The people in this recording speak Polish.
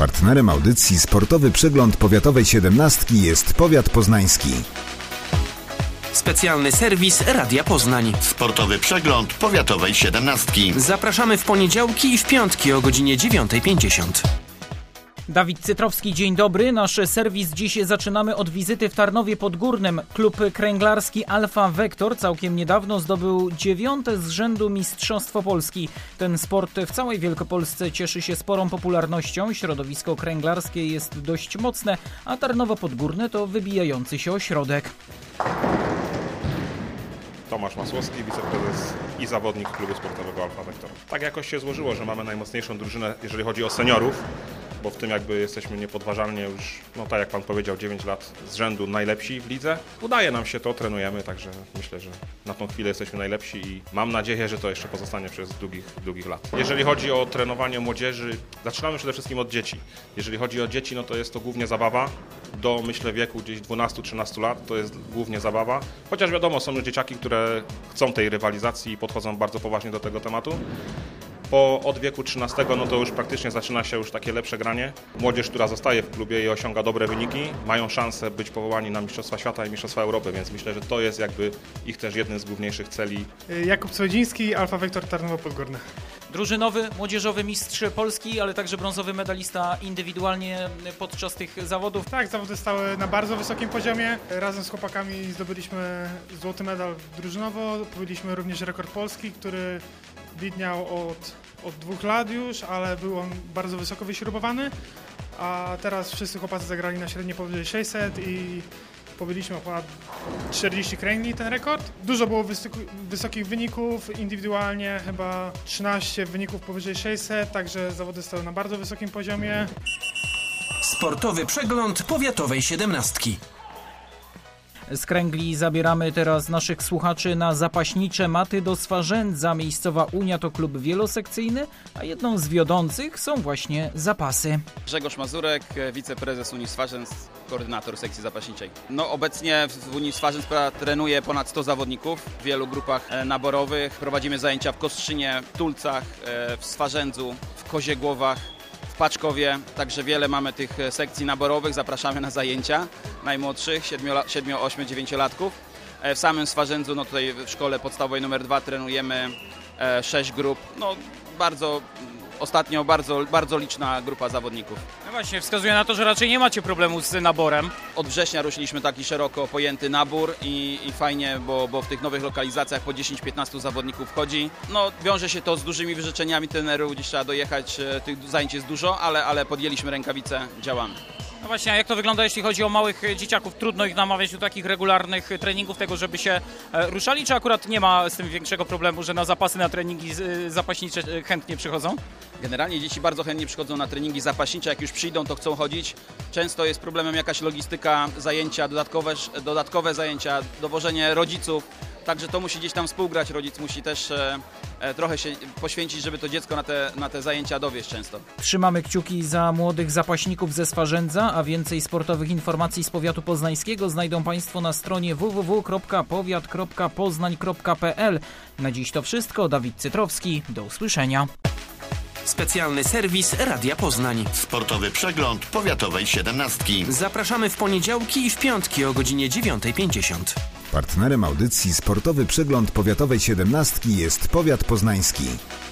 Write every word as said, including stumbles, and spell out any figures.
Partnerem audycji Sportowy Przegląd Powiatowej siedemnastki jest powiat poznański. Specjalny serwis Radia Poznań. Sportowy Przegląd Powiatowej siedemnastki. Zapraszamy w poniedziałki i w piątki o godzinie dziewiąta pięćdziesiąt. Dawid Cytrowski, dzień dobry. Nasz serwis dziś zaczynamy od wizyty w Tarnowie Podgórnym. Klub kręglarski Alfa Vector całkiem niedawno zdobył dziewiąte z rzędu Mistrzostwo Polski. Ten sport w całej Wielkopolsce cieszy się sporą popularnością. Środowisko kręglarskie jest dość mocne, a Tarnowo Podgórne to wybijający się ośrodek. Tomasz Masłowski, wiceprezes i zawodnik klubu sportowego Alfa Vector. Tak jakoś się złożyło, że mamy najmocniejszą drużynę, jeżeli chodzi o seniorów, bo w tym jakby jesteśmy niepodważalnie już, no tak jak Pan powiedział, dziewięć lat z rzędu najlepsi w lidze. Udaje nam się to, trenujemy, także myślę, że na tą chwilę jesteśmy najlepsi i mam nadzieję, że to jeszcze pozostanie przez długich, długich lat. Jeżeli chodzi o trenowanie młodzieży, zaczynamy przede wszystkim od dzieci. Jeżeli chodzi o dzieci, no to jest to głównie zabawa. Do, myślę, wieku gdzieś dwunastu trzynastu lat to jest głównie zabawa. Chociaż wiadomo, są już dzieciaki, które chcą tej rywalizacji i podchodzą bardzo poważnie do tego tematu. Po od wieku trzynastego no to już praktycznie zaczyna się już takie lepsze granie. Młodzież, która zostaje w klubie i osiąga dobre wyniki, mają szansę być powołani na Mistrzostwa Świata i Mistrzostwa Europy, więc myślę, że to jest jakby ich też jednym z główniejszych celi. Jakub Słodziński, Alfa Vector Tarnowo Podgórne. Drużynowy, młodzieżowy mistrz Polski, ale także brązowy medalista indywidualnie podczas tych zawodów. Tak, zawody stały na bardzo wysokim poziomie. Razem z chłopakami zdobyliśmy złoty medal drużynowo. Pobiliśmy również rekord Polski, który widniał od, od dwóch lat już, ale był on bardzo wysoko wyśrubowany. A teraz wszyscy chłopacy zagrali na średnio powyżej sześćset i pobiliśmy ponad czterdzieści kręgli ten rekord. Dużo było wysoki, wysokich wyników, indywidualnie chyba trzynaście wyników powyżej sześćset, także zawody stały na bardzo wysokim poziomie. Sportowy Przegląd Powiatowej siedemnastki. Z kręgli zabieramy teraz naszych słuchaczy na zapaśnicze maty do Swarzędza. Miejscowa Unia to klub wielosekcyjny, a jedną z wiodących są właśnie zapasy. Grzegorz Mazurek, wiceprezes Unii Swarzędz, koordynator sekcji zapaśniczej. No obecnie w Unii Swarzędz trenuje ponad sto zawodników w wielu grupach naborowych. Prowadzimy zajęcia w Kostrzynie, w Tulcach, w Swarzędzu, w Koziegłowach, w Paczkowie, także wiele mamy tych sekcji naborowych, zapraszamy na zajęcia najmłodszych, siedmiu, ośmiu, dziewięciolatków. W samym Swarzędzu, no tutaj w szkole podstawowej numer dwa trenujemy sześć grup, no bardzo, ostatnio bardzo, bardzo liczna grupa zawodników. No właśnie, wskazuje na to, że raczej nie macie problemu z naborem. Od września ruszyliśmy taki szeroko pojęty nabór i, i fajnie, bo, bo w tych nowych lokalizacjach po dziesięć piętnastu zawodników wchodzi. No wiąże się to z dużymi wyrzeczeniami trenerów, gdzieś trzeba dojechać, tych zajęć jest dużo, ale, ale podjęliśmy rękawice, działamy. No właśnie, a jak to wygląda, jeśli chodzi o małych dzieciaków? Trudno ich namawiać do takich regularnych treningów, tego, żeby się ruszali, czy akurat nie ma z tym większego problemu, że na zapasy, na treningi zapaśnicze chętnie przychodzą? Generalnie dzieci bardzo chętnie przychodzą na treningi zapaśnicze, jak już przyjdą, to chcą chodzić. Często jest problemem jakaś logistyka, zajęcia, dodatkowe, dodatkowe zajęcia, dowożenie rodziców. Także to musi gdzieś tam współgrać, rodzic musi też e, e, trochę się poświęcić, żeby to dziecko na te, na te zajęcia dowieźć często. Trzymamy kciuki za młodych zapaśników ze Swarzędza, a więcej sportowych informacji z powiatu poznańskiego znajdą Państwo na stronie w w w kropka powiat kropka poznań kropka p l. Na dziś to wszystko. Dawid Cytrowski. Do usłyszenia. Specjalny serwis Radia Poznań. Sportowy Przegląd Powiatowej siedemnastki. Zapraszamy w poniedziałki i w piątki o godzinie dziewiąta pięćdziesiąt. Partnerem audycji Sportowy Przegląd Powiatowej siedemnastki jest powiat poznański.